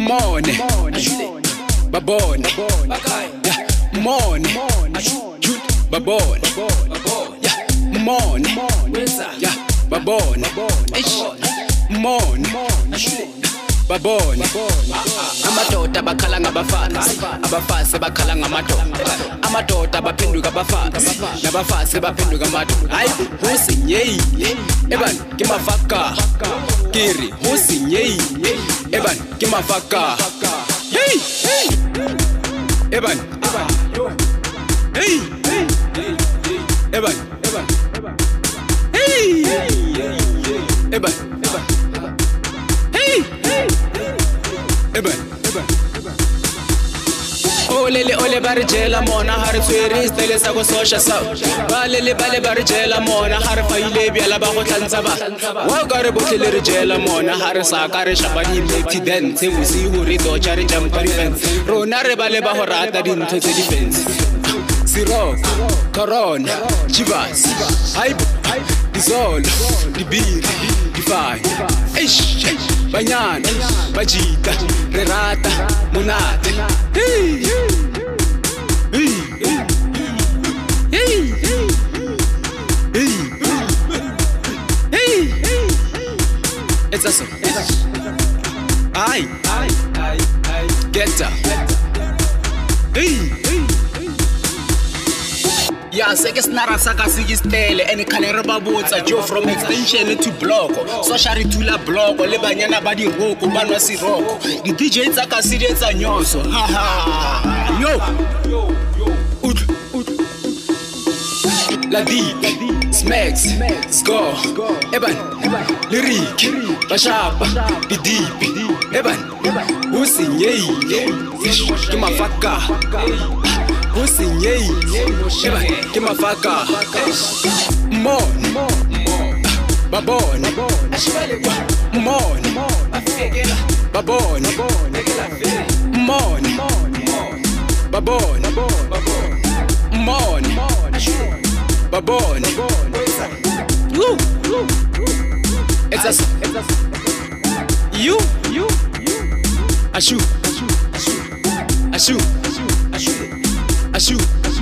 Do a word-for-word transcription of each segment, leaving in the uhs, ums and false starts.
Mone babone mone babone mone babone mone babone amadoda bakhala ngabafazi abafazi bakhala ngamadoda amadoda baphenduka abafazi nabafazi baphenduka amadoda hayi husinyei eban kimafaka kiri husinyei eban kimafaka hey eban hey eban hey eban hey eban olele ole barjela mona har tswere stele sa go sosha sa balele bale barjela mona har faile biala ba go tlantsa ba wa gare botlele re jela mona har sa ka re shabani lefty dance mo si hore do chare jam parifence rona re bale ba go rata dintho tse defense sirok corona chivas hype disol dibiri difai eish banyana bajita re rata monate hey hey hey hey hey it's a song ai ai ai get up hey ya seke snara saka sigistele ene khanere ba botsa jo from extension to block so shari tula block le banyana ba di roko banwa siroko di D J tsa ka siretsa nyoso ha ha yo ut la di smacks score eban lyric bashapa di deep eban usinyei kimafaka usinyei eban kimafaka mon babon mon babon mon babon mon babon you it's a you you ashu ashu ashu ashu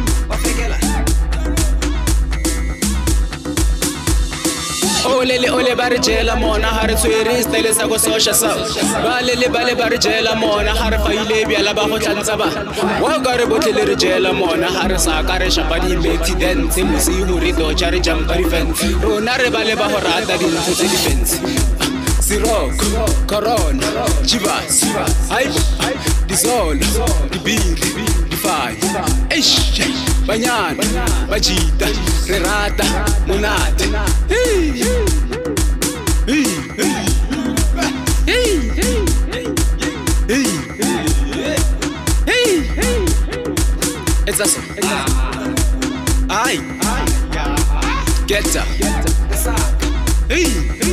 olele ole barjela mona har tswere stele sa go sosha sa balele bale barjela mona har faile biala ba go tlantsa ba wa gare botlele re jela mona har sa ka re shabani lefty dance mo si hore do chare jam parifence rona re bale ba go rata dintho tse defense sirok corona chivas hype disol dibiri difai eish banyana bajita re rata monate hey hey hey hey hey it's a song ai get up hey